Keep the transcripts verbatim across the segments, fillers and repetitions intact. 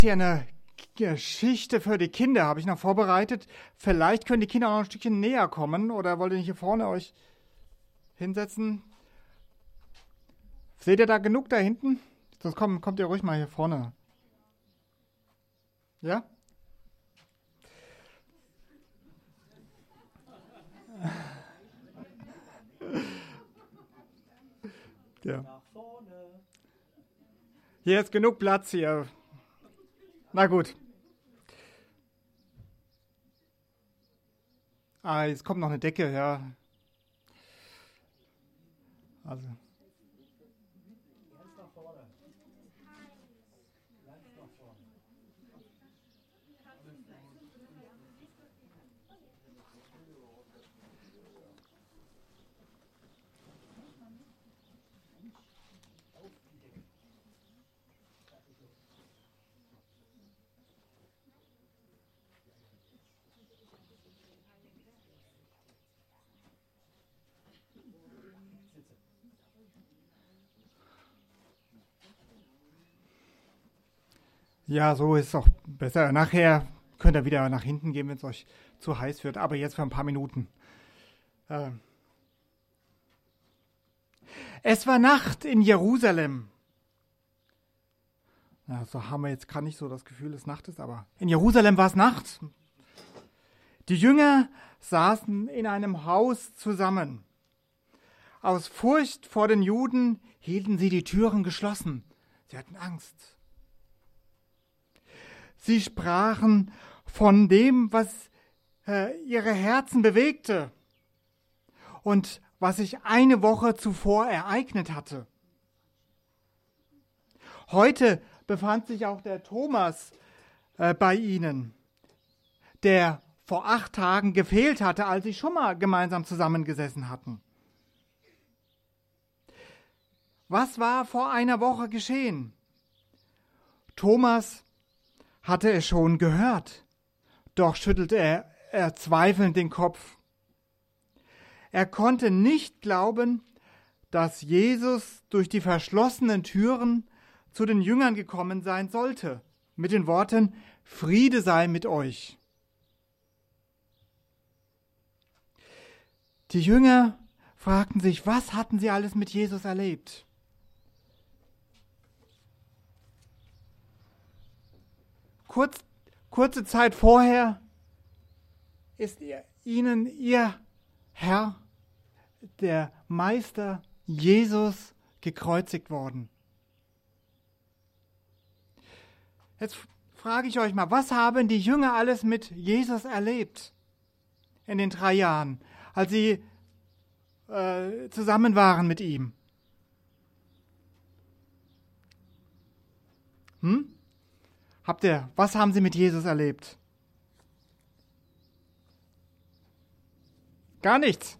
Hier eine Geschichte für die Kinder habe ich noch vorbereitet. Vielleicht können die Kinder auch noch ein Stückchen näher kommen oder wollt ihr nicht hier vorne euch hinsetzen? Seht ihr da genug da hinten? Sonst kommt, kommt ihr ruhig mal hier vorne. Ja? Ja. Hier ist genug Platz hier. Na gut. Ah, jetzt kommt noch eine Decke, ja. Also. Ja, so ist es auch besser. Nachher könnt ihr wieder nach hinten gehen, wenn es euch zu heiß wird. Aber jetzt für ein paar Minuten. Äh. Es war Nacht in Jerusalem. Ja, so haben wir jetzt gerade nicht so das Gefühl, dass Nacht ist, aber in Jerusalem war es Nacht. Die Jünger saßen in einem Haus zusammen. Aus Furcht vor den Juden hielten sie die Türen geschlossen. Sie hatten Angst. Sie sprachen von dem, was äh, ihre Herzen bewegte und was sich eine Woche zuvor ereignet hatte. Heute befand sich auch der Thomas äh, bei ihnen, der vor acht Tagen gefehlt hatte, als sie schon mal gemeinsam zusammengesessen hatten. Was war vor einer Woche geschehen? Thomas hatte es schon gehört, doch schüttelte er, er zweifelnd den Kopf. Er konnte nicht glauben, dass Jesus durch die verschlossenen Türen zu den Jüngern gekommen sein sollte, mit den Worten, Friede sei mit euch. Die Jünger fragten sich, was hatten sie alles mit Jesus erlebt? Kurz, kurze Zeit vorher ist ihr, ihnen ihr Herr, der Meister Jesus, gekreuzigt worden. Jetzt frage ich euch mal, was haben die Jünger alles mit Jesus erlebt in den drei Jahren, als sie äh, zusammen waren mit ihm? Hm? Habt ihr, was haben sie mit Jesus erlebt? Gar nichts.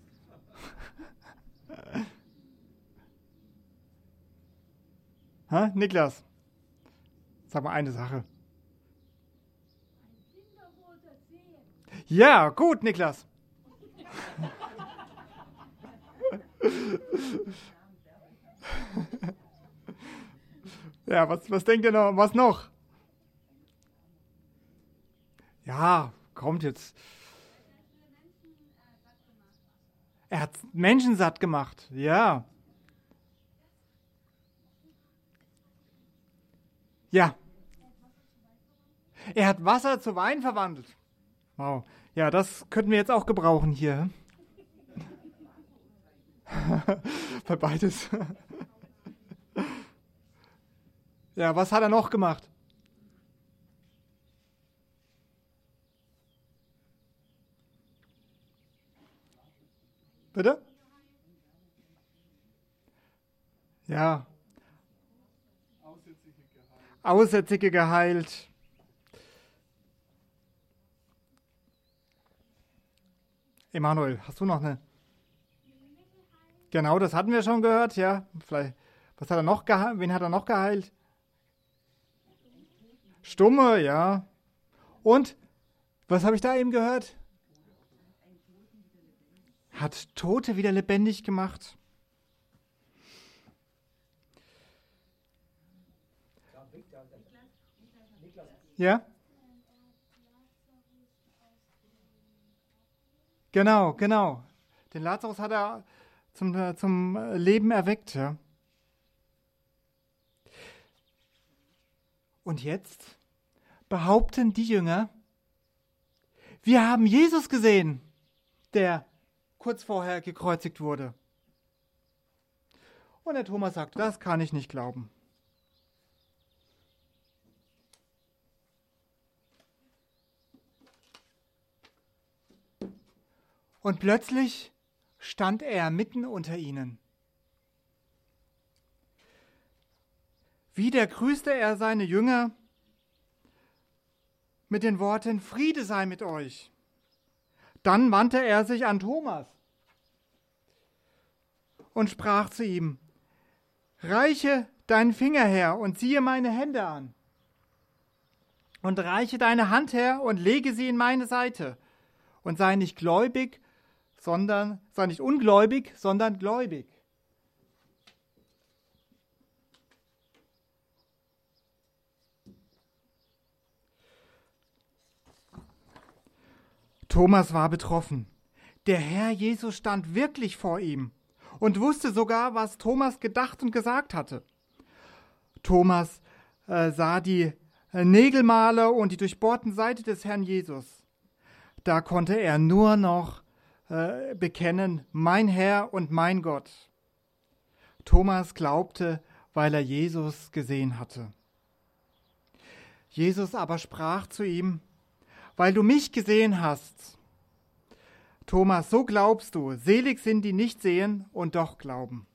Hä, Niklas? Sag mal eine Sache. Ja, gut, Niklas. Ja, was, was denkt ihr noch? Was noch? Ja, kommt jetzt. Er hat Menschen satt gemacht, ja. Ja. Er hat Wasser zu Wein verwandelt. Wow. Ja, das könnten wir jetzt auch gebrauchen hier. Für beides. Ja, was hat er noch gemacht? Bitte? Ja. Aussätzige geheilt. Emanuel, hast du noch eine? Genau, das hatten wir schon gehört, ja. Vielleicht, was hat er noch geheilt? Wen hat er noch geheilt? Stumme, ja. Und, was habe ich da eben gehört? Hat Tote wieder lebendig gemacht. Ja? Genau, genau. Den Lazarus hat er zum, zum Leben erweckt. Ja? Und jetzt behaupten die Jünger, wir haben Jesus gesehen, der kurz vorher gekreuzigt wurde. Und der Thomas sagt, das kann ich nicht glauben. Und plötzlich stand er mitten unter ihnen. Wieder grüßte er seine Jünger mit den Worten, Friede sei mit euch. Dann wandte er sich an Thomas und sprach zu ihm, reiche deinen Finger her und siehe meine Hände an. Und reiche deine Hand her und lege sie in meine Seite. Und sei nicht gläubig, sondern, sei nicht ungläubig, sondern gläubig. Thomas war betroffen. Der Herr Jesus stand wirklich vor ihm und wusste sogar, was Thomas gedacht und gesagt hatte. Thomas äh, sah die äh, Nägelmale und die durchbohrten Seite des Herrn Jesus. Da konnte er nur noch äh, bekennen, mein Herr und mein Gott. Thomas glaubte, weil er Jesus gesehen hatte. Jesus aber sprach zu ihm, weil du mich gesehen hast. Thomas, so glaubst du, selig sind die nicht sehen und doch glauben.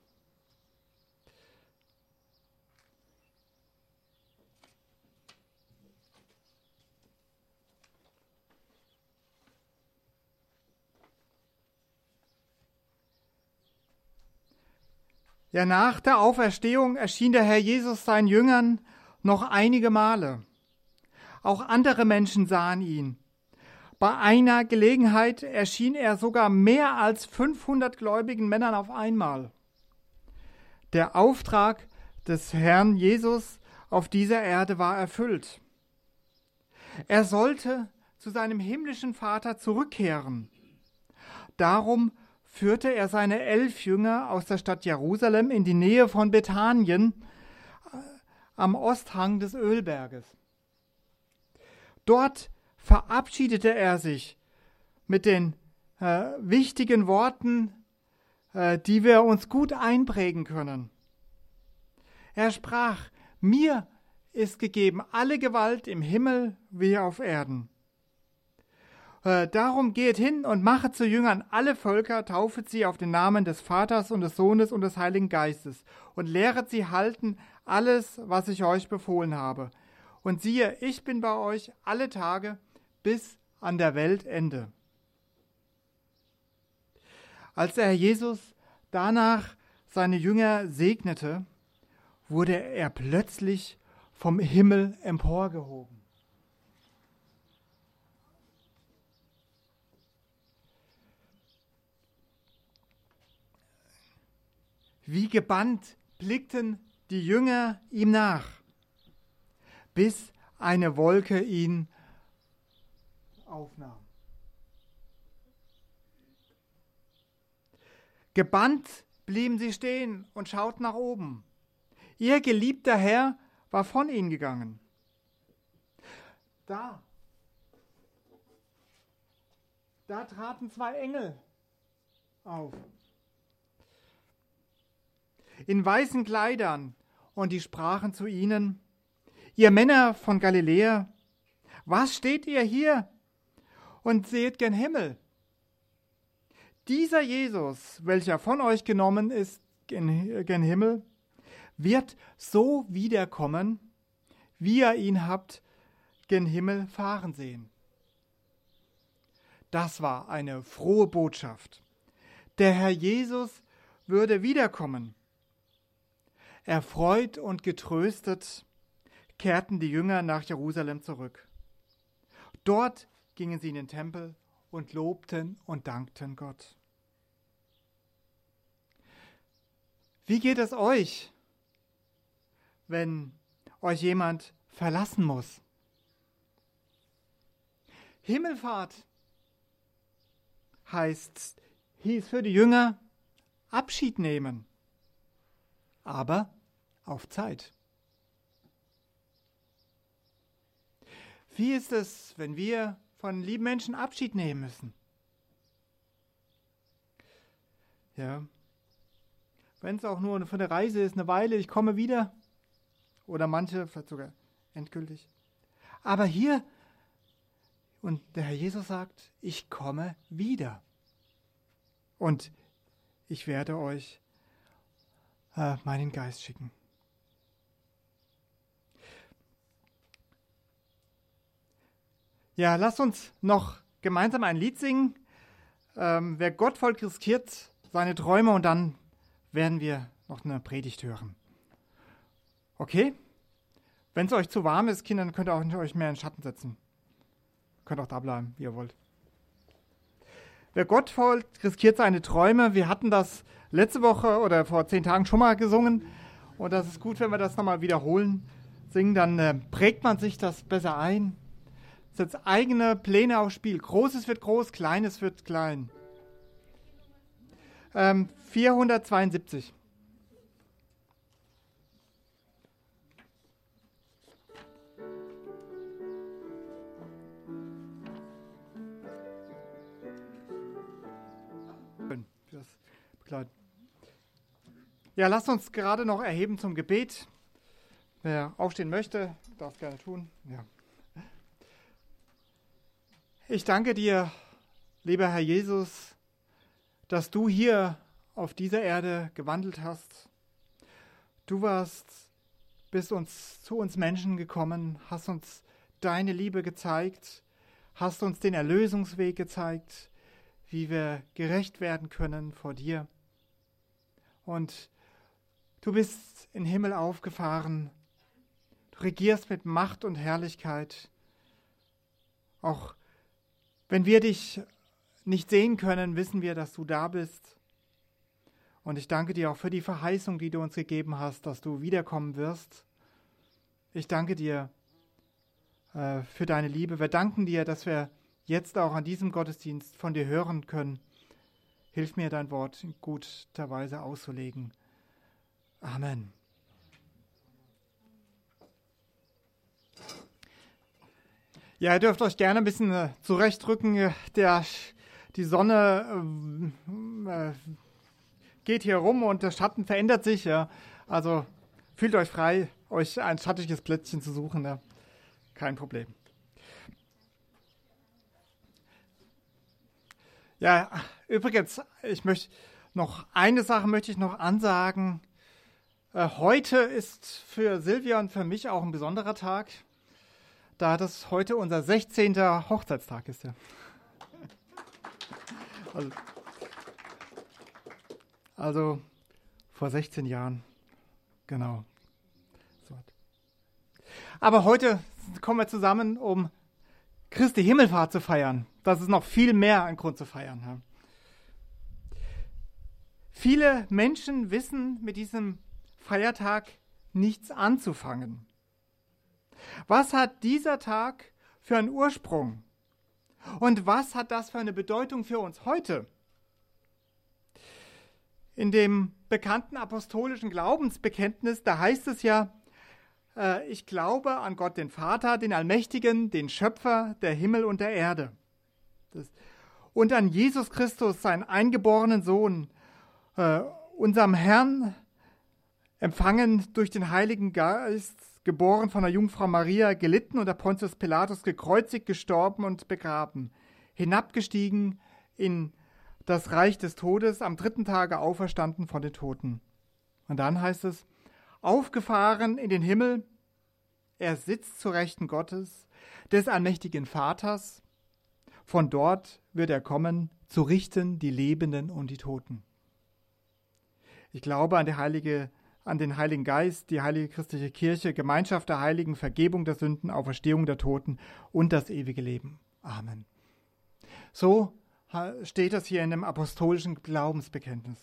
Ja, nach der Auferstehung erschien der Herr Jesus seinen Jüngern noch einige Male. Auch andere Menschen sahen ihn. Bei einer Gelegenheit erschien er sogar mehr als fünfhundert gläubigen Männern auf einmal. Der Auftrag des Herrn Jesus auf dieser Erde war erfüllt. Er sollte zu seinem himmlischen Vater zurückkehren. Darum führte er seine elf Jünger aus der Stadt Jerusalem in die Nähe von Bethanien am Osthang des Ölberges. Dort verabschiedete er sich mit den äh, wichtigen Worten, äh, die wir uns gut einprägen können. Er sprach, mir ist gegeben alle Gewalt im Himmel wie auf Erden. Äh, darum geht hin und machet zu Jüngern alle Völker, taufet sie auf den Namen des Vaters und des Sohnes und des Heiligen Geistes und lehret sie halten alles, was ich euch befohlen habe. Und siehe, ich bin bei euch alle Tage bis an der Weltende. Als der Herr Jesus danach seine Jünger segnete, wurde er plötzlich vom Himmel emporgehoben. Wie gebannt blickten die Jünger ihm nach, bis eine Wolke ihn aufnahm. Gebannt blieben sie stehen und schauten nach oben. Ihr geliebter Herr war von ihnen gegangen. Da, da traten zwei Engel auf, in weißen Kleidern, und die sprachen zu ihnen, ihr Männer von Galiläa, was steht ihr hier und seht gen Himmel? Dieser Jesus, welcher von euch genommen ist gen, gen Himmel, wird so wiederkommen, wie ihr ihn habt gen Himmel fahren sehen. Das war eine frohe Botschaft. Der Herr Jesus würde wiederkommen. Erfreut und getröstet kehrten die Jünger nach Jerusalem zurück. Dort gingen sie in den Tempel und lobten und dankten Gott. Wie geht es euch, wenn euch jemand verlassen muss? Himmelfahrt heißt, hieß für die Jünger Abschied nehmen, aber auf Zeit. Wie ist es, wenn wir von lieben Menschen Abschied nehmen müssen? Ja, wenn es auch nur für eine Reise ist, eine Weile, ich komme wieder, oder manche vielleicht sogar endgültig. Aber hier, und der Herr Jesus sagt, ich komme wieder. Und ich werde euch äh, meinen Geist schicken. Ja, lasst uns noch gemeinsam ein Lied singen. Ähm, wer Gott folgt, riskiert seine Träume, und dann werden wir noch eine Predigt hören. Okay? Wenn es euch zu warm ist, Kinder, dann könnt ihr auch nicht euch mehr in den Schatten setzen. Könnt auch da bleiben, wie ihr wollt. Wer Gott folgt, riskiert seine Träume. Wir hatten das letzte Woche oder vor zehn Tagen schon mal gesungen. Und das ist gut, wenn wir das nochmal wiederholen, singen. Dann äh, prägt man sich das besser ein. Setzt eigene Pläne aufs Spiel. Großes wird groß, Kleines wird klein. Ähm, vierhundertzweiundsiebzig. Ja, lasst uns gerade noch erheben zum Gebet. Wer aufstehen möchte, darf es gerne tun. Ja. Ich danke dir, lieber Herr Jesus, dass du hier auf dieser Erde gewandelt hast. Du warst, bist uns zu uns Menschen gekommen, hast uns deine Liebe gezeigt, hast uns den Erlösungsweg gezeigt, wie wir gerecht werden können vor dir. Und du bist in den Himmel aufgefahren, du regierst mit Macht und Herrlichkeit. Auch wenn wir dich nicht sehen können, wissen wir, dass du da bist. Und ich danke dir auch für die Verheißung, die du uns gegeben hast, dass du wiederkommen wirst. Ich danke dir äh, für deine Liebe. Wir danken dir, dass wir jetzt auch an diesem Gottesdienst von dir hören können. Hilf mir, dein Wort in guter Weise auszulegen. Amen. Ja, ihr dürft euch gerne ein bisschen äh, zurechtrücken. Der, die Sonne äh, geht hier rum und der Schatten verändert sich. Ja. Also fühlt euch frei, euch ein schattiges Plätzchen zu suchen. Ja. Kein Problem. Ja, übrigens, ich möchte noch eine Sache möchte ich noch ansagen. Äh, heute ist für Silvia und für mich auch ein besonderer Tag, da das heute unser sechzehnter Hochzeitstag ist. Ja. Also, also vor sechzehn Jahren, genau. So. Aber heute kommen wir zusammen, um Christi Himmelfahrt zu feiern. Das ist noch viel mehr ein Grund zu feiern. Ja. Viele Menschen wissen mit diesem Feiertag nichts anzufangen. Was hat dieser Tag für einen Ursprung? Und was hat das für eine Bedeutung für uns heute? In dem bekannten apostolischen Glaubensbekenntnis, da heißt es ja, äh, ich glaube an Gott den Vater, den Allmächtigen, den Schöpfer der Himmel und der Erde. Das, und an Jesus Christus, seinen eingeborenen Sohn, äh, unserem Herrn, empfangen durch den Heiligen Geist, geboren von der Jungfrau Maria, gelitten unter Pontius Pilatus, gekreuzigt, gestorben und begraben, hinabgestiegen in das Reich des Todes, am dritten Tage auferstanden von den Toten. Und dann heißt es, aufgefahren in den Himmel, er sitzt zur Rechten Gottes, des allmächtigen Vaters, von dort wird er kommen, zu richten die Lebenden und die Toten. Ich glaube an die heilige an den Heiligen Geist, die heilige christliche Kirche, Gemeinschaft der Heiligen, Vergebung der Sünden, Auferstehung der Toten und das ewige Leben. Amen. So steht das hier in dem apostolischen Glaubensbekenntnis.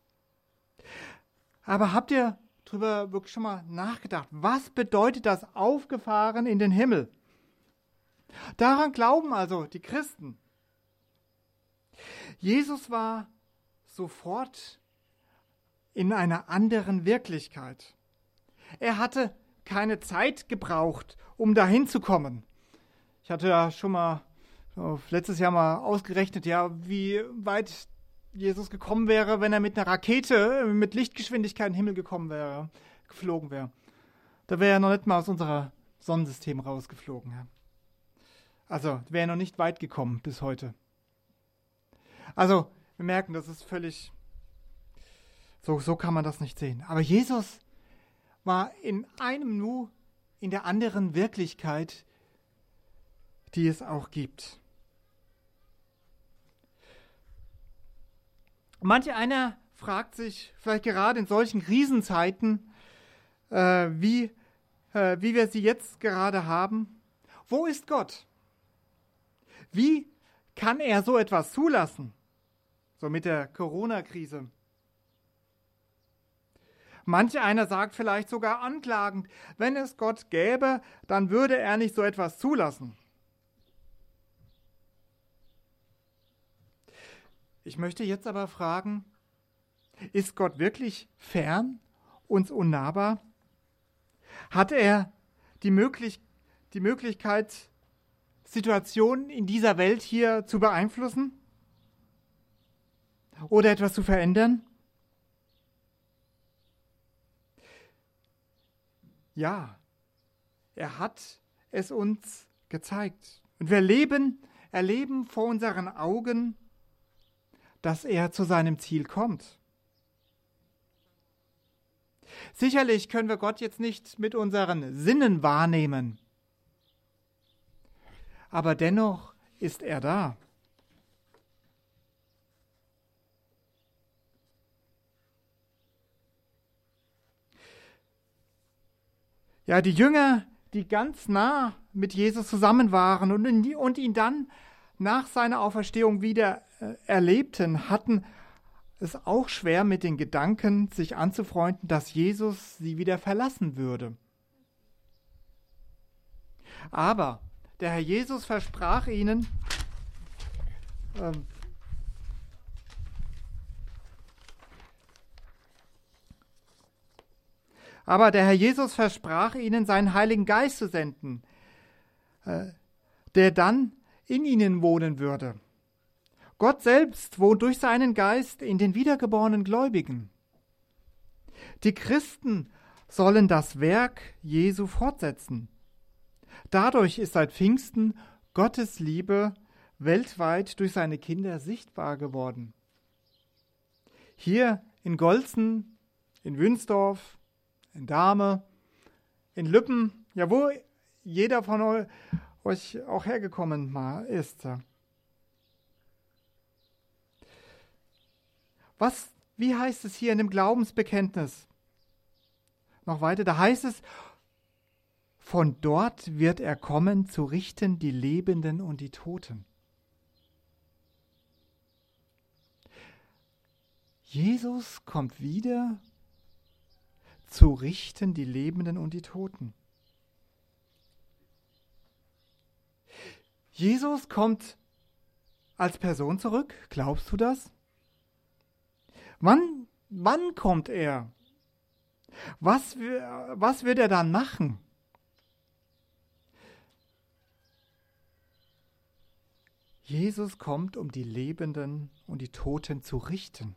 Aber habt ihr darüber wirklich schon mal nachgedacht? Was bedeutet das aufgefahren in den Himmel? Daran glauben also die Christen. Jesus war sofort in einer anderen Wirklichkeit. Er hatte keine Zeit gebraucht, um dahin zu kommen. Ich hatte ja schon mal letztes Jahr mal ausgerechnet, ja, wie weit Jesus gekommen wäre, wenn er mit einer Rakete mit Lichtgeschwindigkeit in den Himmel gekommen wäre, geflogen wäre. Da wäre er noch nicht mal aus unserem Sonnensystem rausgeflogen. Ja. Also wäre er noch nicht weit gekommen bis heute. Also wir merken, das ist völlig, so, so kann man das nicht sehen. Aber Jesus war in einem Nu in der anderen Wirklichkeit, die es auch gibt. Manch einer fragt sich, vielleicht gerade in solchen Krisenzeiten, äh, wie, äh, wie wir sie jetzt gerade haben, wo ist Gott? Wie kann er so etwas zulassen? So mit der Corona-Krise. Manch einer sagt vielleicht sogar anklagend, wenn es Gott gäbe, dann würde er nicht so etwas zulassen. Ich möchte jetzt aber fragen, ist Gott wirklich fern, uns unnahbar? Hat er die, möglich- die Möglichkeit, Situationen in dieser Welt hier zu beeinflussen? Oder etwas zu verändern? Ja, er hat es uns gezeigt. Und wir leben, erleben vor unseren Augen, dass er zu seinem Ziel kommt. Sicherlich können wir Gott jetzt nicht mit unseren Sinnen wahrnehmen, aber dennoch ist er da. Ja, die Jünger, die ganz nah mit Jesus zusammen waren und ihn, und ihn dann nach seiner Auferstehung wieder äh, erlebten, hatten es auch schwer mit den Gedanken, sich anzufreunden, dass Jesus sie wieder verlassen würde. Aber der Herr Jesus versprach ihnen, ähm, aber der Herr Jesus versprach ihnen, seinen Heiligen Geist zu senden, äh, der dann in ihnen wohnen würde. Gott selbst wohnt durch seinen Geist in den wiedergeborenen Gläubigen. Die Christen sollen das Werk Jesu fortsetzen. Dadurch ist seit Pfingsten Gottes Liebe weltweit durch seine Kinder sichtbar geworden. Hier in Golzen, in Wünsdorf, in Dahme, in Lüppen, ja wo jeder von euch auch hergekommen ist. Was, wie heißt es hier in dem Glaubensbekenntnis? Noch weiter, da heißt es, von dort wird er kommen, zu richten die Lebenden und die Toten. Jesus kommt wieder, zu richten die Lebenden und die Toten. Jesus kommt als Person zurück, glaubst du das? Wann, wann kommt er? Was, was wird er dann machen? Jesus kommt, um die Lebenden und die Toten zu richten.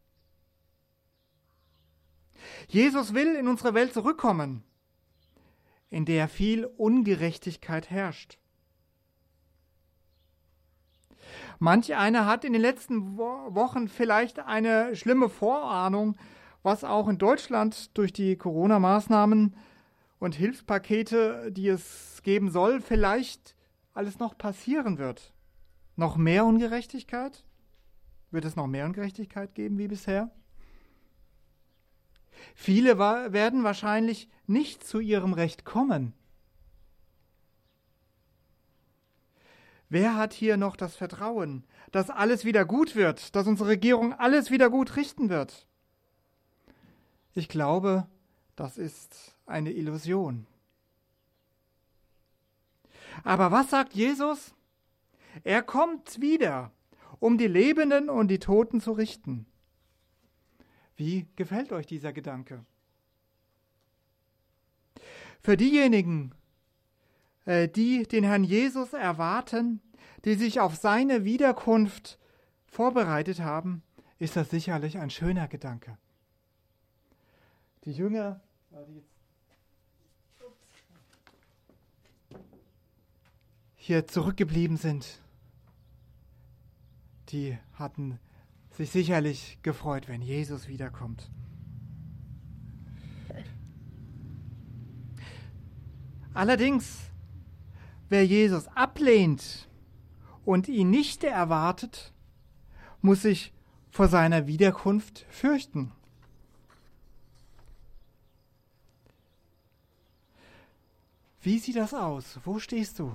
Jesus will in unsere Welt zurückkommen, in der viel Ungerechtigkeit herrscht. Manch einer hat in den letzten Wochen vielleicht eine schlimme Vorahnung, was auch in Deutschland durch die Corona-Maßnahmen und Hilfspakete, die es geben soll, vielleicht alles noch passieren wird. Noch mehr Ungerechtigkeit? Wird es noch mehr Ungerechtigkeit geben wie bisher? Viele wa- werden wahrscheinlich nicht zu ihrem Recht kommen. Wer hat hier noch das Vertrauen, dass alles wieder gut wird, dass unsere Regierung alles wieder gut richten wird? Ich glaube, das ist eine Illusion. Aber was sagt Jesus? Er kommt wieder, um die Lebenden und die Toten zu richten. Wie gefällt euch dieser Gedanke? Für diejenigen, die den Herrn Jesus erwarten, die sich auf seine Wiederkunft vorbereitet haben, ist das sicherlich ein schöner Gedanke. Die Jünger, die hier zurückgeblieben sind, die hatten sich sicherlich gefreut, wenn Jesus wiederkommt. Allerdings, wer Jesus ablehnt und ihn nicht erwartet, muss sich vor seiner Wiederkunft fürchten. Wie sieht das aus? Wo stehst du?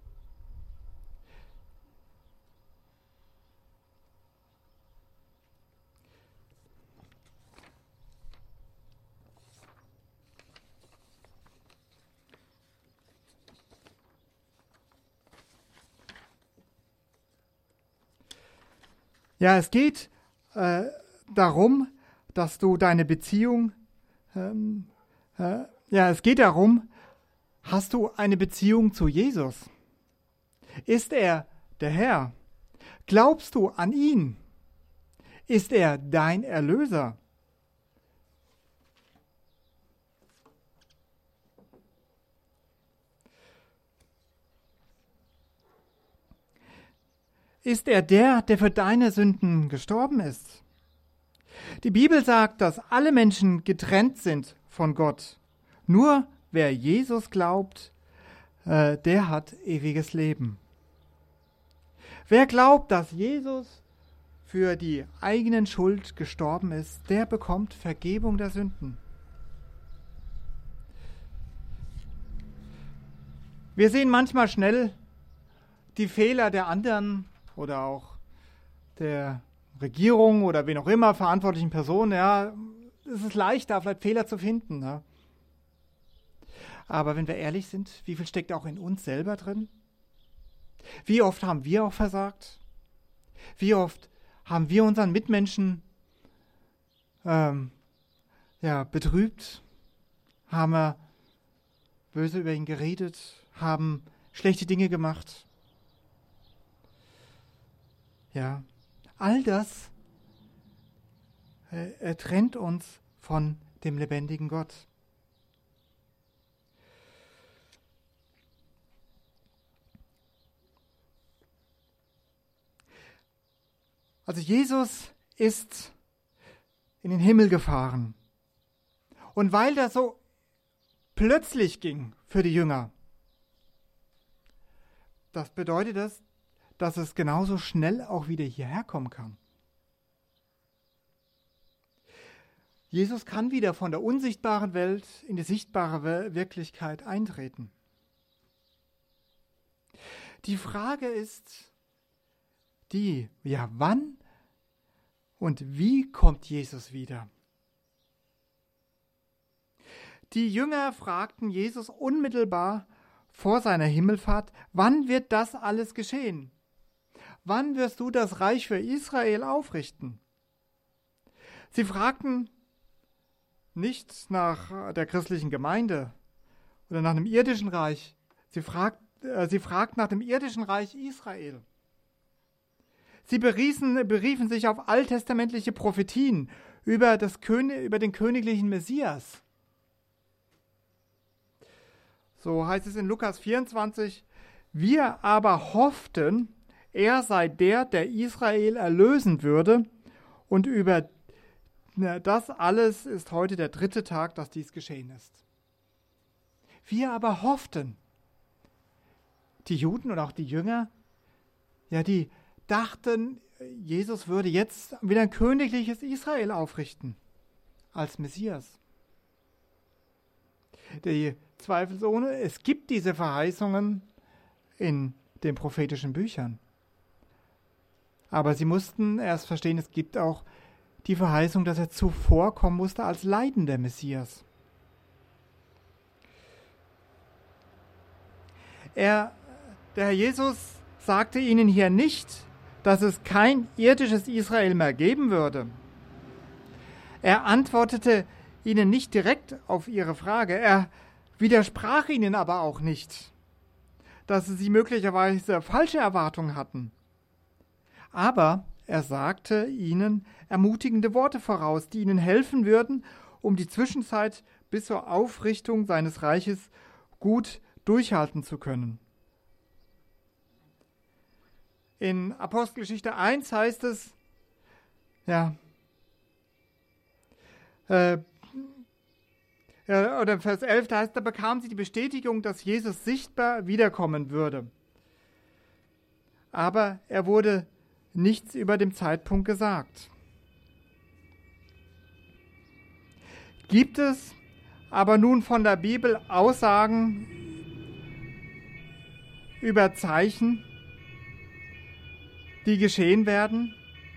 Ja, es geht äh, darum, dass du deine Beziehung, ähm, äh, ja, es geht darum, hast du eine Beziehung zu Jesus? Ist er der Herr? Glaubst du an ihn? Ist er dein Erlöser? Ist er der, der für deine Sünden gestorben ist? Die Bibel sagt, dass alle Menschen getrennt sind von Gott. Nur wer Jesus glaubt, äh, der hat ewiges Leben. Wer glaubt, dass Jesus für die eigenen Schuld gestorben ist, der bekommt Vergebung der Sünden. Wir sehen manchmal schnell die Fehler der anderen oder auch der Regierung oder wen auch immer, verantwortlichen Personen. Ja, es ist leicht, da vielleicht Fehler zu finden. Ne? Aber wenn wir ehrlich sind, wie viel steckt auch in uns selber drin? Wie oft haben wir auch versagt? Wie oft haben wir unseren Mitmenschen ähm, ja, betrübt? Haben wir böse über ihn geredet? Haben schlechte Dinge gemacht? Ja, all das äh, trennt uns von dem lebendigen Gott. Also Jesus ist in den Himmel gefahren. Und weil das so plötzlich ging für die Jünger, das bedeutet das, dass es genauso schnell auch wieder hierher kommen kann. Jesus kann wieder von der unsichtbaren Welt in die sichtbare Wirklichkeit eintreten. Die Frage ist die, ja, wann und wie kommt Jesus wieder? Die Jünger fragten Jesus unmittelbar vor seiner Himmelfahrt, wann wird das alles geschehen? Wann wirst du das Reich für Israel aufrichten? Sie fragten nicht nach der christlichen Gemeinde oder nach einem irdischen Reich. Sie, fragt, äh, sie fragten nach dem irdischen Reich Israel. Sie beriefen, beriefen sich auf alttestamentliche Prophetien über, das König, über den königlichen Messias. So heißt es in Lukas vierundzwanzig, wir aber hofften, er sei der, der Israel erlösen würde, und über das alles ist heute der dritte Tag, dass dies geschehen ist. Wir aber hofften, die Juden und auch die Jünger, ja, die dachten, Jesus würde jetzt wieder ein königliches Israel aufrichten, als Messias. Die zweifelsohne, es gibt diese Verheißungen in den prophetischen Büchern. Aber sie mussten erst verstehen, es gibt auch die Verheißung, dass er zuvor kommen musste als leidender Messias. Er Der Herr Jesus sagte ihnen hier nicht, dass es kein irdisches Israel mehr geben würde. Er antwortete ihnen nicht direkt auf ihre Frage. Er widersprach ihnen aber auch nicht, dass sie möglicherweise falsche Erwartungen hatten. Aber er sagte ihnen ermutigende Worte voraus, die ihnen helfen würden, um die Zwischenzeit bis zur Aufrichtung seines Reiches gut durchhalten zu können. In Apostelgeschichte eins heißt es, ja, äh, oder Vers elf, da heißt, da bekamen sie die Bestätigung, dass Jesus sichtbar wiederkommen würde. Aber er wurde nichts über den Zeitpunkt gesagt. Gibt es aber nun von der Bibel Aussagen über Zeichen, die geschehen werden?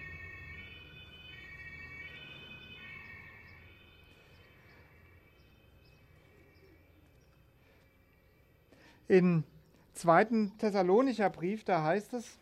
Im zweiten Thessalonicher Brief, da heißt es,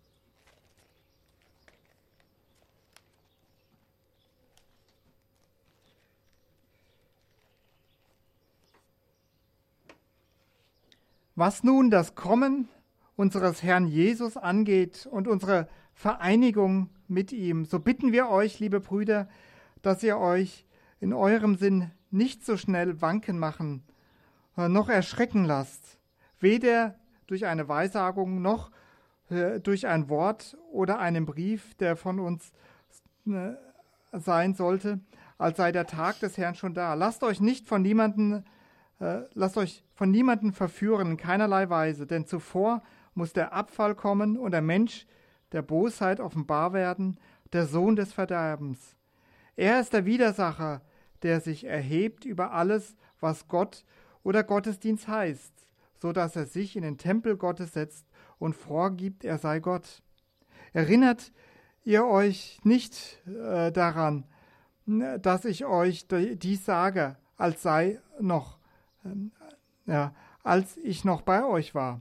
was nun das Kommen unseres Herrn Jesus angeht und unsere Vereinigung mit ihm, so bitten wir euch, liebe Brüder, dass ihr euch in eurem Sinn nicht so schnell wanken machen, noch erschrecken lasst, weder durch eine Weissagung noch äh, durch ein Wort oder einen Brief, der von uns äh, sein sollte, als sei der Tag des Herrn schon da. Lasst euch nicht von niemanden, äh, lasst euch von niemanden verführen, in keinerlei Weise, denn zuvor muss der Abfall kommen und der Mensch der Bosheit offenbar werden, der Sohn des Verderbens. Er ist der Widersacher, der sich erhebt über alles, was Gott oder Gottesdienst heißt, so dass er sich in den Tempel Gottes setzt und vorgibt, er sei Gott. Erinnert ihr euch nicht äh, daran, dass ich euch dies sage, als sei noch, äh, ja, als ich noch bei euch war.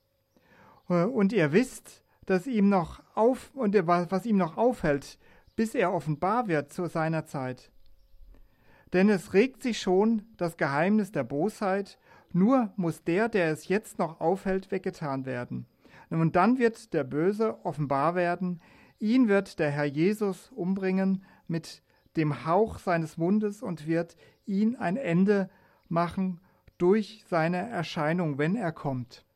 Und ihr wisst, dass ihm noch auf und was ihm noch aufhält, bis er offenbar wird zu seiner Zeit. Denn es regt sich schon das Geheimnis der Bosheit, nur muss der, der es jetzt noch aufhält, weggetan werden. Und dann wird der Böse offenbar werden, ihn wird der Herr Jesus umbringen mit dem Hauch seines Mundes und wird ihn ein Ende machen durch seine Erscheinung, wenn er kommt.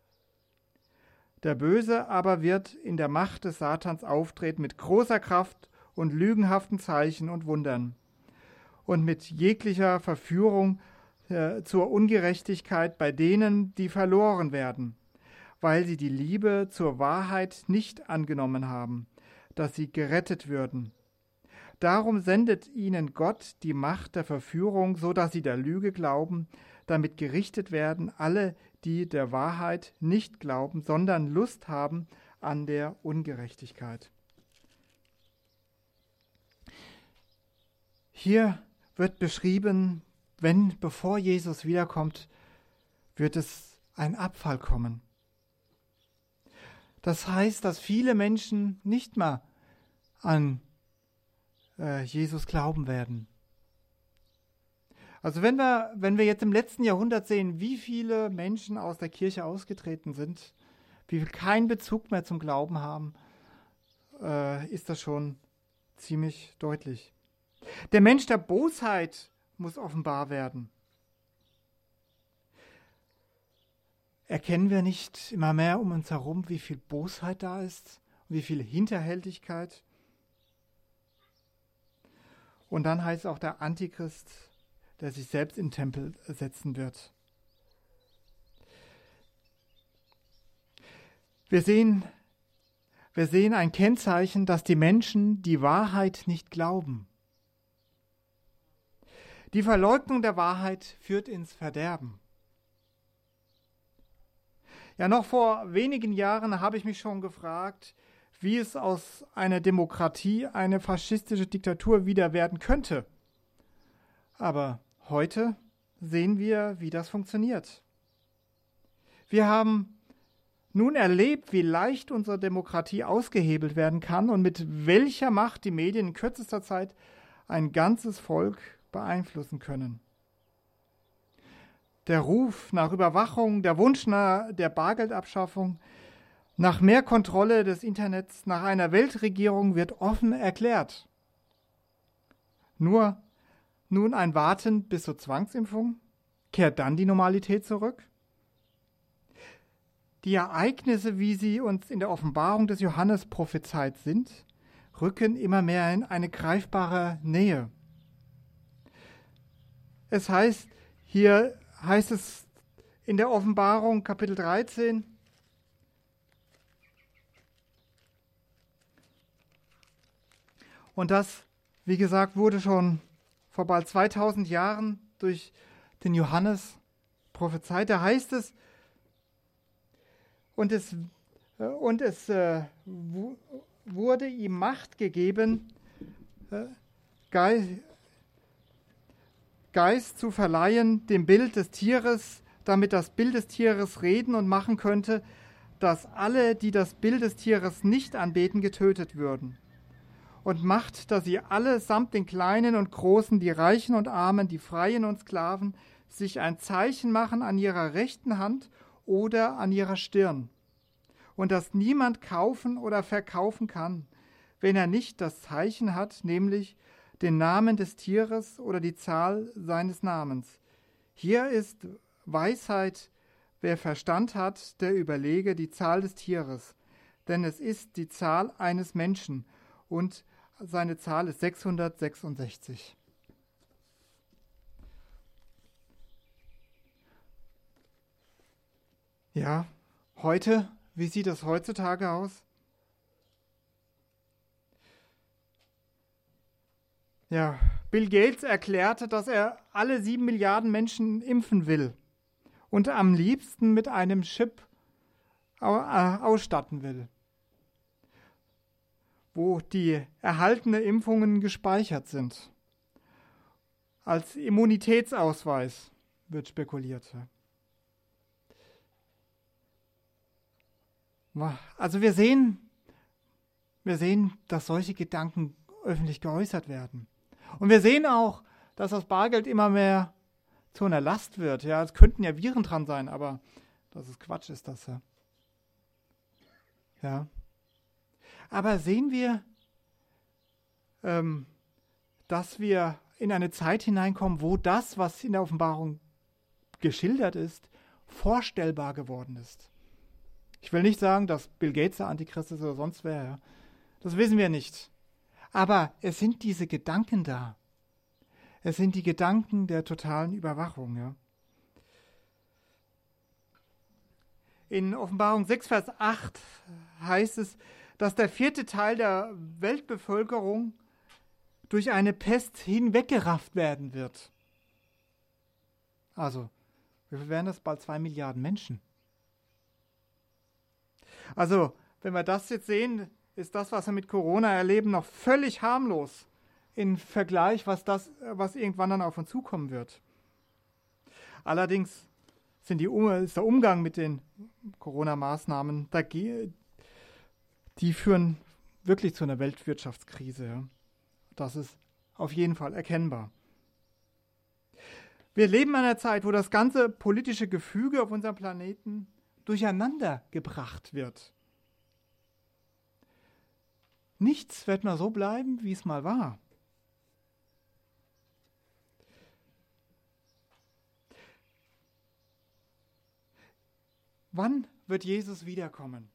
Der Böse aber wird in der Macht des Satans auftreten mit großer Kraft und lügenhaften Zeichen und Wundern und mit jeglicher Verführung äh, zur Ungerechtigkeit bei denen, die verloren werden, weil sie die Liebe zur Wahrheit nicht angenommen haben, dass sie gerettet würden. Darum sendet ihnen Gott die Macht der Verführung, so dass sie der Lüge glauben, damit gerichtet werden alle, die der Wahrheit nicht glauben, sondern Lust haben an der Ungerechtigkeit. Hier wird beschrieben, wenn, bevor Jesus wiederkommt, wird es ein Abfall kommen. Das heißt, dass viele Menschen nicht mehr an äh, Jesus glauben werden. Also wenn wir, wenn wir jetzt im letzten Jahrhundert sehen, wie viele Menschen aus der Kirche ausgetreten sind, wie viel keinen Bezug mehr zum Glauben haben, äh, ist das schon ziemlich deutlich. Der Mensch der Bosheit muss offenbar werden. Erkennen wir nicht immer mehr um uns herum, wie viel Bosheit da ist, wie viel Hinterhältigkeit? Und dann heißt es auch der Antichrist, der sich selbst in den Tempel setzen wird. Wir sehen, wir sehen ein Kennzeichen, dass die Menschen die Wahrheit nicht glauben. Die Verleugnung der Wahrheit führt ins Verderben. Ja, noch vor wenigen Jahren habe ich mich schon gefragt, wie es aus einer Demokratie eine faschistische Diktatur wieder werden könnte. Aber heute sehen wir, wie das funktioniert. Wir haben nun erlebt, wie leicht unsere Demokratie ausgehebelt werden kann und mit welcher Macht die Medien in kürzester Zeit ein ganzes Volk beeinflussen können. Der Ruf nach Überwachung, der Wunsch nach der Bargeldabschaffung, nach mehr Kontrolle des Internets, nach einer Weltregierung wird offen erklärt. Nur nun ein Warten bis zur Zwangsimpfung? Kehrt dann die Normalität zurück? Die Ereignisse, wie sie uns in der Offenbarung des Johannes prophezeit sind, rücken immer mehr in eine greifbare Nähe. Es heißt, hier heißt es in der Offenbarung Kapitel dreizehn, und das, wie gesagt, wurde schon vor bald zweitausend Jahren durch den Johannes prophezeit. Da heißt es, und es, und es äh, wurde ihm Macht gegeben, äh, Geist, Geist zu verleihen, dem Bild des Tieres, damit das Bild des Tieres reden und machen könnte, dass alle, die das Bild des Tieres nicht anbeten, getötet würden. Und Macht, dass sie alle samt den Kleinen und Großen, die Reichen und Armen, die Freien und Sklaven, sich ein Zeichen machen an ihrer rechten Hand oder an ihrer Stirn. Und dass niemand kaufen oder verkaufen kann, wenn er nicht das Zeichen hat, nämlich den Namen des Tieres oder die Zahl seines Namens. Hier ist Weisheit, wer Verstand hat, der überlege die Zahl des Tieres, denn es ist die Zahl eines Menschen und seine Zahl ist sechshundertsechsundsechzig. Ja, heute, wie sieht es heutzutage aus? Ja, Bill Gates erklärte, dass er alle sieben Milliarden Menschen impfen will und am liebsten mit einem Chip ausstatten will, wo die erhaltenen Impfungen gespeichert sind. Als Immunitätsausweis wird spekuliert. Also wir sehen, wir sehen, dass solche Gedanken öffentlich geäußert werden. Und wir sehen auch, dass das Bargeld immer mehr zu einer Last wird. Ja, es könnten ja Viren dran sein, aber das ist Quatsch, ist das ja. Ja. Aber sehen wir, ähm, dass wir in eine Zeit hineinkommen, wo das, was in der Offenbarung geschildert ist, vorstellbar geworden ist. Ich will nicht sagen, dass Bill Gates der Antichrist ist oder sonst wer. Ja. Das wissen wir nicht. Aber es sind diese Gedanken da. Es sind die Gedanken der totalen Überwachung. Ja. In Offenbarung sechs, Vers acht heißt es, dass der vierte Teil der Weltbevölkerung durch eine Pest hinweggerafft werden wird. Also, wie viel wären das? Bald zwei Milliarden Menschen. Also, wenn wir das jetzt sehen, ist das, was wir mit Corona erleben, noch völlig harmlos im Vergleich, was das, was irgendwann dann auf uns zukommen wird. Allerdings sind die, ist der Umgang mit den Corona-Maßnahmen, die führen wirklich zu einer Weltwirtschaftskrise. Ja. Das ist auf jeden Fall erkennbar. Wir leben in einer Zeit, wo das ganze politische Gefüge auf unserem Planeten durcheinander gebracht wird. Nichts wird mal so bleiben, wie es mal war. Wann wird Jesus wiederkommen?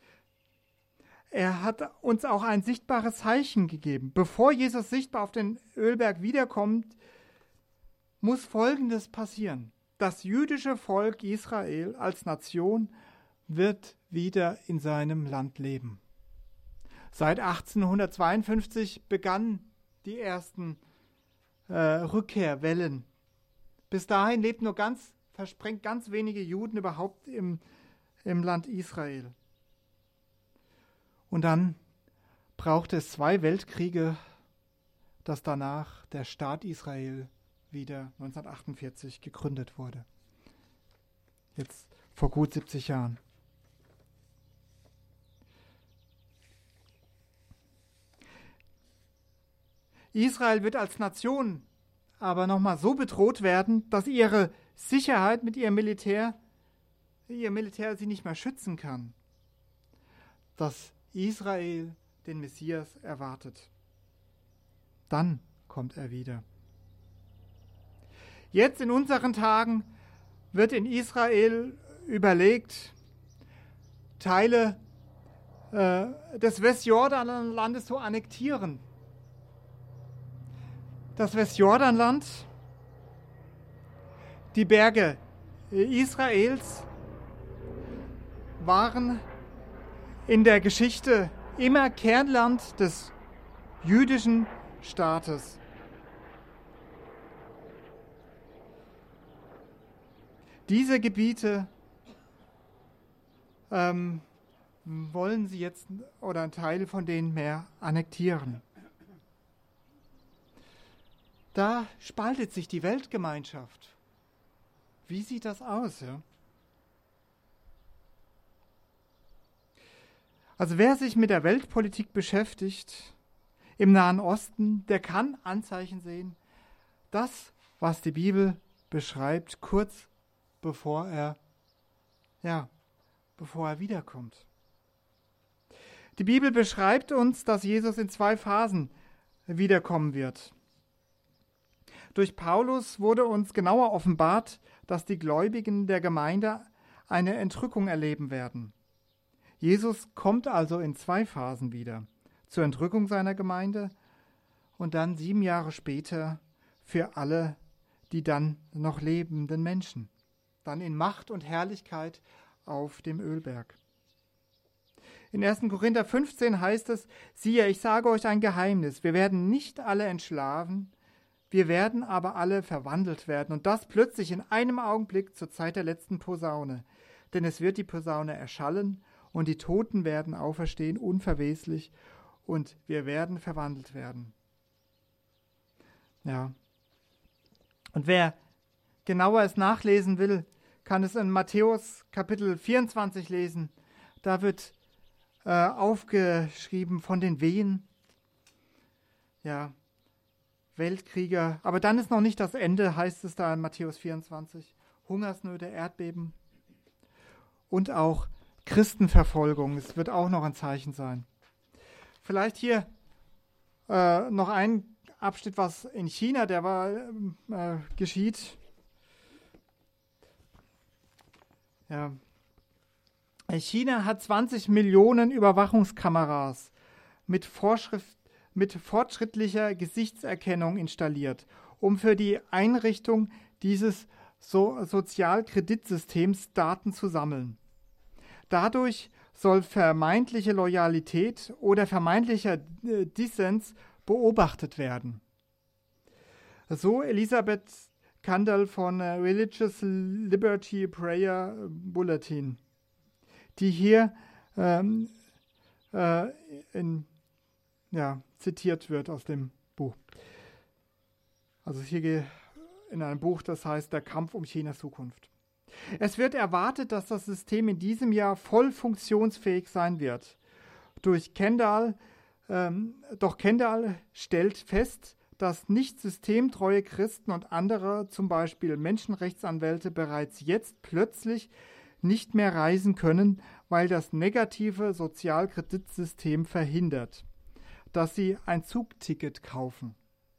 Er hat uns auch ein sichtbares Zeichen gegeben. Bevor Jesus sichtbar auf den Ölberg wiederkommt, muss Folgendes passieren. Das jüdische Volk Israel als Nation wird wieder in seinem Land leben. Seit achtzehnhundertzweiundfünfzig begannen die ersten äh, Rückkehrwellen. Bis dahin lebten nur ganz, versprengt ganz wenige Juden überhaupt im, im Land Israel. Und dann brauchte es zwei Weltkriege, dass danach der Staat Israel wieder neunzehnhundertachtundvierzig gegründet wurde. Jetzt vor gut siebzig Jahren. Israel wird als Nation aber nochmal so bedroht werden, dass ihre Sicherheit mit ihrem Militär, ihr Militär sie nicht mehr schützen kann. Dass Israel den Messias erwartet. Dann kommt er wieder. Jetzt in unseren Tagen wird in Israel überlegt, Teile äh, des Westjordanlandes zu annektieren. Das Westjordanland, die Berge Israels waren in der Geschichte immer Kernland des jüdischen Staates. Diese Gebiete ähm, wollen sie jetzt oder ein Teil von denen mehr annektieren. Da spaltet sich die Weltgemeinschaft. Wie sieht das aus? Ja? Also wer sich mit der Weltpolitik beschäftigt im Nahen Osten, der kann Anzeichen sehen, das, was die Bibel beschreibt, kurz bevor er, ja, bevor er wiederkommt. Die Bibel beschreibt uns, dass Jesus in zwei Phasen wiederkommen wird. Durch Paulus wurde uns genauer offenbart, dass die Gläubigen der Gemeinde eine Entrückung erleben werden. Jesus kommt also in zwei Phasen wieder. Zur Entrückung seiner Gemeinde und dann sieben Jahre später für alle, die dann noch lebenden Menschen. Dann in Macht und Herrlichkeit auf dem Ölberg. In ersten Korinther fünfzehn heißt es, siehe, ich sage euch ein Geheimnis, wir werden nicht alle entschlafen, wir werden aber alle verwandelt werden und das plötzlich in einem Augenblick zur Zeit der letzten Posaune. Denn es wird die Posaune erschallen und die Toten werden auferstehen, unverweslich, und wir werden verwandelt werden. Ja. Und wer genauer es nachlesen will, kann es in Matthäus Kapitel vierundzwanzig lesen. Da wird äh, aufgeschrieben von den Wehen. Ja, Weltkrieger. Aber dann ist noch nicht das Ende, heißt es da in Matthäus vierundzwanzig. Hungersnöte, Erdbeben und auch Christenverfolgung. Es wird auch noch ein Zeichen sein. Vielleicht hier äh, noch ein Abschnitt, was in China, der war, äh, geschieht. Ja. China hat zwanzig Millionen Überwachungskameras mit, Vorschrift, mit fortschrittlicher Gesichtserkennung installiert, um für die Einrichtung dieses so Sozialkreditsystems Daten zu sammeln. Dadurch soll vermeintliche Loyalität oder vermeintlicher äh, Dissens beobachtet werden. So Elisabeth Kandel von äh, Religious Liberty Prayer Bulletin, die hier ähm, äh, in, ja, zitiert wird aus dem Buch. Also hier in einem Buch, das heißt Der Kampf um Chinas Zukunft. Es wird erwartet, dass das System in diesem Jahr voll funktionsfähig sein wird. Durch Kendall, ähm, doch Kendall stellt fest, dass nicht systemtreue Christen und andere, zum Beispiel Menschenrechtsanwälte, bereits jetzt plötzlich nicht mehr reisen können, weil das negative Sozialkreditsystem verhindert, dass sie ein Zugticket kaufen.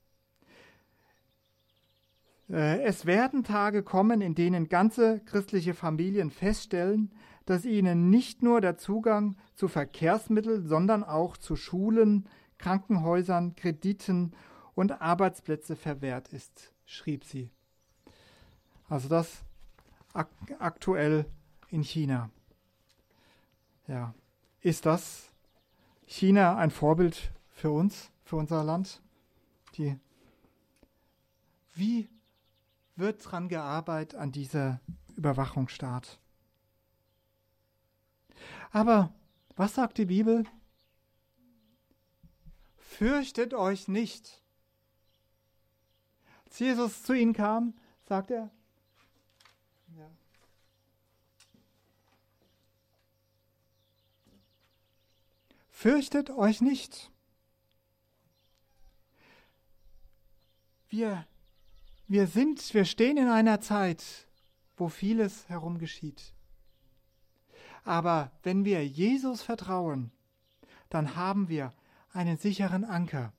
Es werden Tage kommen, in denen ganze christliche Familien feststellen, dass ihnen nicht nur der Zugang zu Verkehrsmitteln, sondern auch zu Schulen, Krankenhäusern, Krediten und Arbeitsplätze verwehrt ist, schrieb sie. Also das ak- aktuell in China. Ja, ist das China ein Vorbild für uns, für unser Land? Die, wie wird daran gearbeitet an dieser Überwachungsstaat? Aber was sagt die Bibel? Fürchtet euch nicht. Als Jesus zu ihnen kam, sagt er, ja. Fürchtet euch nicht. wir, wir sind, wir stehen in einer Zeit, wo vieles herum geschieht. Aber wenn wir Jesus vertrauen, dann haben wir einen sicheren Anker.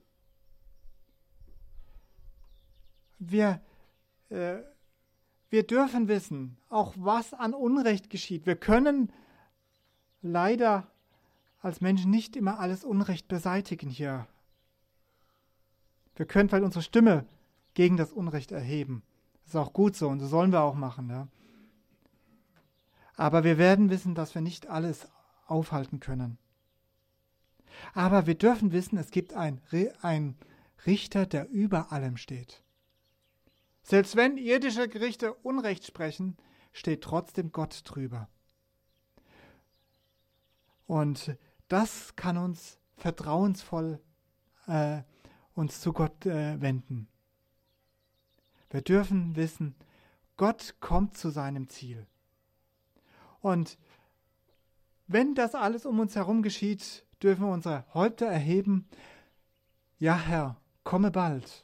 Wir, äh, wir dürfen wissen, auch was an Unrecht geschieht. Wir können leider als Menschen nicht immer alles Unrecht beseitigen hier. Wir können vielleicht unsere Stimme gegen das Unrecht erheben. Das ist auch gut so und das sollen wir auch machen. Ja. Aber wir werden wissen, dass wir nicht alles aufhalten können. Aber wir dürfen wissen, es gibt einen Richter, der über allem steht. Selbst wenn irdische Gerichte Unrecht sprechen, steht trotzdem Gott drüber. Und das kann uns vertrauensvoll äh, uns zu Gott äh, wenden. Wir dürfen wissen, Gott kommt zu seinem Ziel. Und wenn das alles um uns herum geschieht, dürfen wir unsere Häupter erheben. Ja, Herr, komme bald.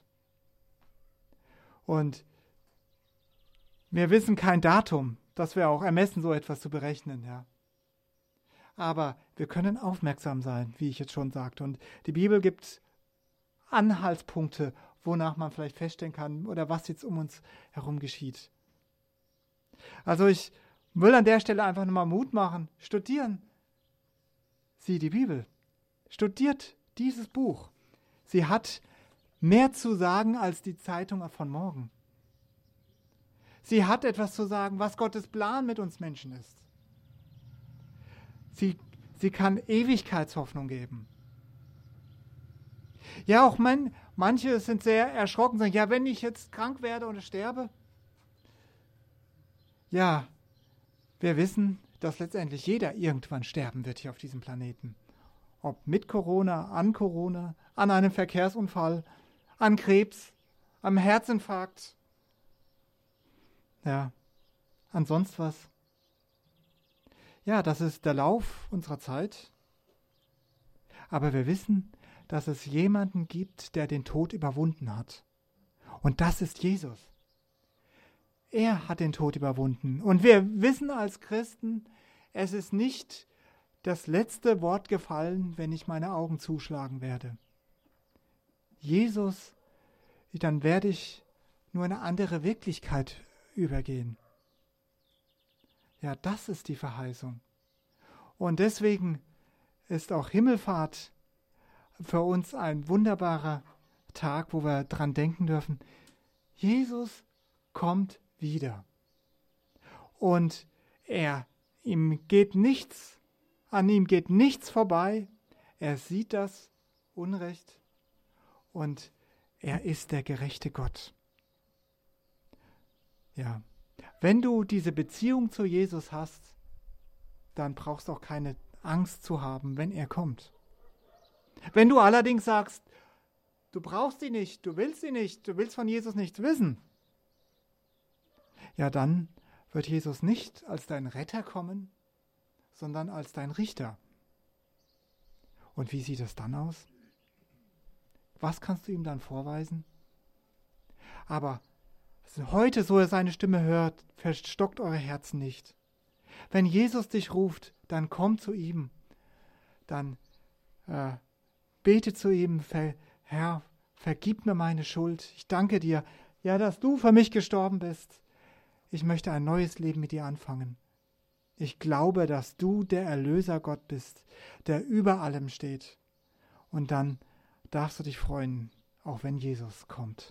Und wir wissen kein Datum, das wir auch ermessen, so etwas zu berechnen. Ja. Aber wir können aufmerksam sein, wie ich jetzt schon sagte. Und die Bibel gibt Anhaltspunkte, wonach man vielleicht feststellen kann oder was jetzt um uns herum geschieht. Also ich will an der Stelle einfach nochmal Mut machen. Studieren Sie die Bibel. Studiert dieses Buch. Sie hat mehr zu sagen als die Zeitung von morgen. Sie hat etwas zu sagen, was Gottes Plan mit uns Menschen ist. Sie, sie kann Ewigkeitshoffnung geben. Ja, auch mein, manche sind sehr erschrocken und sagen, ja, wenn ich jetzt krank werde oder sterbe. Ja, wir wissen, dass letztendlich jeder irgendwann sterben wird hier auf diesem Planeten. Ob mit Corona, an Corona, an einem Verkehrsunfall, an Krebs, am Herzinfarkt, ja, an sonst was. Ja, das ist der Lauf unserer Zeit. Aber wir wissen, dass es jemanden gibt, der den Tod überwunden hat. Und das ist Jesus. Er hat den Tod überwunden. Und wir wissen als Christen, es ist nicht das letzte Wort gefallen, wenn ich meine Augen zuschlagen werde. Jesus, dann werde ich nur eine andere Wirklichkeit übergehen. Ja, das ist die Verheißung. Und deswegen ist auch Himmelfahrt für uns ein wunderbarer Tag, wo wir dran denken dürfen. Jesus kommt wieder. Und er, ihm geht nichts, an ihm geht nichts vorbei. Er sieht das Unrecht und er ist der gerechte Gott. Ja, wenn du diese Beziehung zu Jesus hast, dann brauchst du auch keine Angst zu haben, wenn er kommt. Wenn du allerdings sagst, du brauchst ihn nicht, du willst ihn nicht, du willst von Jesus nichts wissen, ja, dann wird Jesus nicht als dein Retter kommen, sondern als dein Richter. Und wie sieht es dann aus? Was kannst du ihm dann vorweisen? Aber heute, so er seine Stimme hört, verstockt eure Herzen nicht. Wenn Jesus dich ruft, dann komm zu ihm. Dann äh, bete zu ihm, ver, Herr, vergib mir meine Schuld. Ich danke dir, ja, dass du für mich gestorben bist. Ich möchte ein neues Leben mit dir anfangen. Ich glaube, dass du der Erlöser Gott bist, der über allem steht. Und dann darfst du dich freuen, auch wenn Jesus kommt.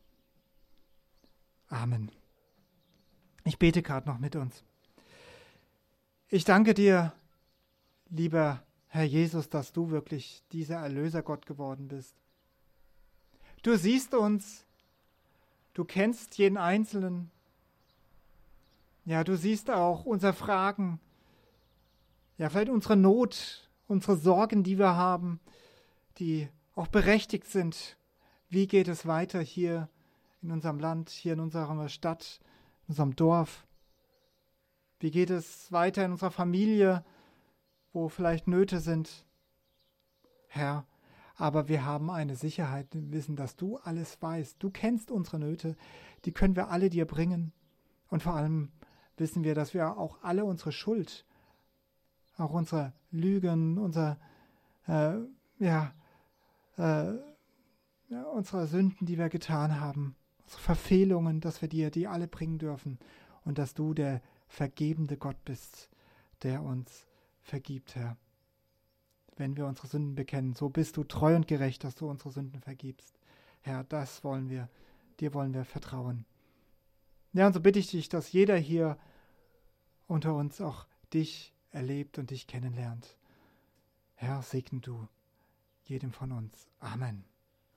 Amen. Ich bete gerade noch mit uns. Ich danke dir, lieber Herr Jesus, dass du wirklich dieser Erlösergott geworden bist. Du siehst uns, du kennst jeden Einzelnen. Ja, du siehst auch unsere Fragen, ja, vielleicht unsere Not, unsere Sorgen, die wir haben, die auch berechtigt sind. Wie geht es weiter hier in unserem Land, hier in unserer Stadt, in unserem Dorf? Wie geht es weiter in unserer Familie, wo vielleicht Nöte sind? Herr, Aber wir haben eine Sicherheit, wir wissen, dass du alles weißt. Du kennst unsere Nöte, die können wir alle dir bringen. Und vor allem wissen wir, dass wir auch alle unsere Schuld, auch unsere Lügen, unser, äh, ja, äh, ja, unsere Sünden, die wir getan haben, unsere Verfehlungen, dass wir dir die alle bringen dürfen und dass du der vergebende Gott bist, der uns vergibt, Herr. Wenn wir unsere Sünden bekennen, so bist du treu und gerecht, dass du unsere Sünden vergibst. Herr, das wollen wir, dir wollen wir vertrauen. Ja, und so bitte ich dich, dass jeder hier unter uns auch dich erlebt und dich kennenlernt. Herr, segne du jedem von uns. Amen.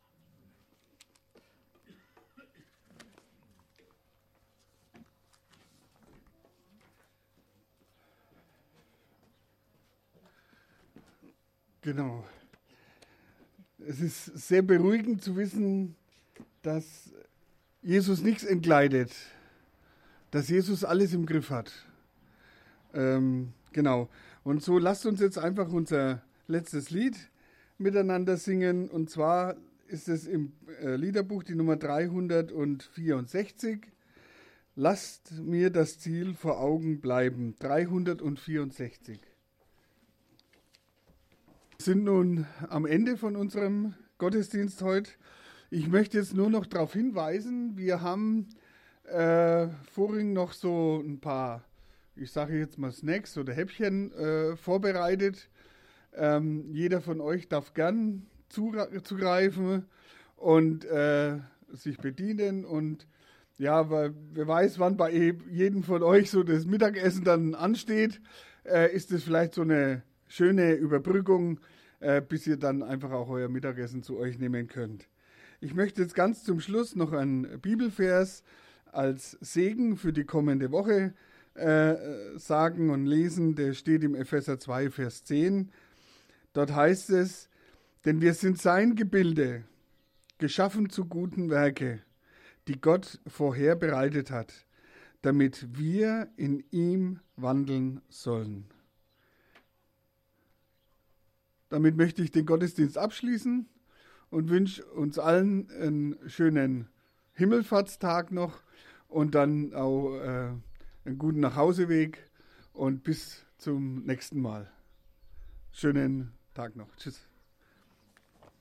Genau. Es ist sehr beruhigend zu wissen, dass Jesus nichts entgleitet, dass Jesus alles im Griff hat. Ähm, genau. Und so lasst uns jetzt einfach unser letztes Lied miteinander singen. Und zwar ist es im äh, Liederbuch die Nummer dreihundertvierundsechzig. Lasst mir das Ziel vor Augen bleiben. dreihundertvierundsechzig. Wir sind nun am Ende von unserem Gottesdienst heute. Ich möchte jetzt nur noch darauf hinweisen, wir haben äh, vorhin noch so ein paar, ich sage jetzt mal Snacks oder Häppchen äh, vorbereitet. Ähm, jeder von euch darf gern zugreifen und äh, sich bedienen. Und ja, weil wer weiß, wann bei jedem von euch so das Mittagessen dann ansteht, äh, ist es vielleicht so eine schöne Überbrückung, äh, bis ihr dann einfach auch euer Mittagessen zu euch nehmen könnt. Ich möchte jetzt ganz zum Schluss noch einen Bibelvers als Segen für die kommende Woche äh, sagen und lesen. Der steht im Epheser zwei, Vers zehn. Dort heißt es, denn wir sind sein Gebilde, geschaffen zu guten Werke, die Gott vorher bereitet hat, damit wir in ihm wandeln sollen. Damit möchte ich den Gottesdienst abschließen und wünsche uns allen einen schönen Himmelfahrtstag noch und dann auch äh, einen guten Nachhauseweg und bis zum nächsten Mal. Schönen Tag noch. Tschüss.